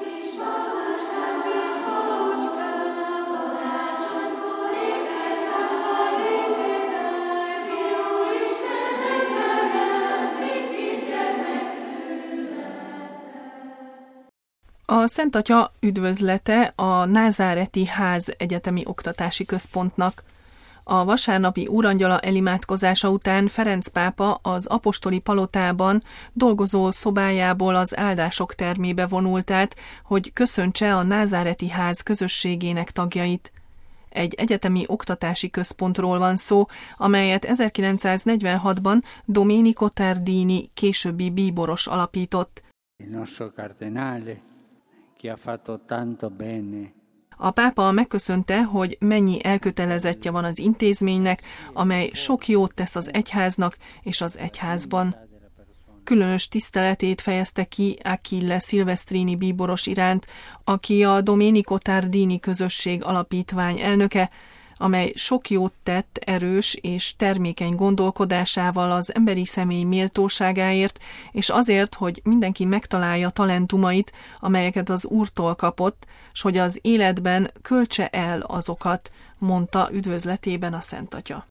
A Szent Atya üdvözlete a Názáreti Ház Egyetemi Oktatási Központnak. A vasárnapi úrangyala elimádkozása után Ferenc pápa az apostoli palotában dolgozó szobájából az áldások termébe vonult át, hogy köszöntse a Názáreti Ház közösségének tagjait. Egy egyetemi oktatási központról van szó, amelyet 1946-ban Domenico Tardini, későbbi bíboros alapított. A pápa megköszönte, hogy mennyi elkötelezettje van az intézménynek, amely sok jót tesz az egyháznak és az egyházban. Különös tiszteletét fejezte ki Achille Silvestrini bíboros iránt, aki a Domenico Tardini közösség alapítvány elnöke, amely sok jót tett erős és termékeny gondolkodásával az emberi személy méltóságáért, és azért, hogy mindenki megtalálja talentumait, amelyeket az Úrtól kapott, s hogy az életben költse el azokat, mondta üdvözletében a Szent Atya.